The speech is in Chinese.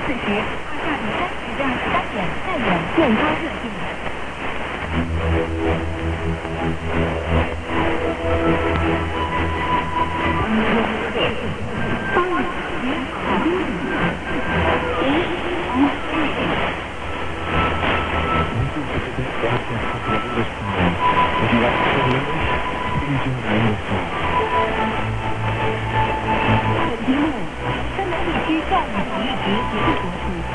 此时，二下第33点带远健康热线。本节目，山南地区教育体育局节目播出。